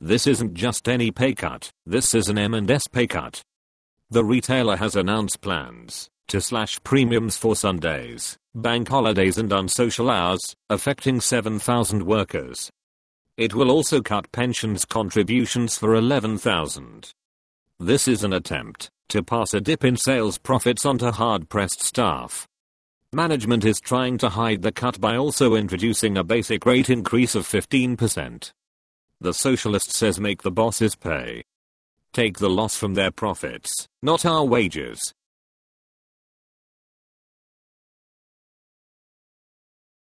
This isn't just any pay cut, this is an M&S pay cut. The retailer has announced plans to slash premiums for Sundays, bank holidays and unsocial hours, affecting 7,000 workers. It will also cut pensions contributions for 11,000. This is an attempt to pass a dip in sales profits onto hard-pressed staff. Management is trying to hide the cut by also introducing a basic rate increase of 15%. The socialist says make the bosses pay. Take the loss from their profits, not our wages.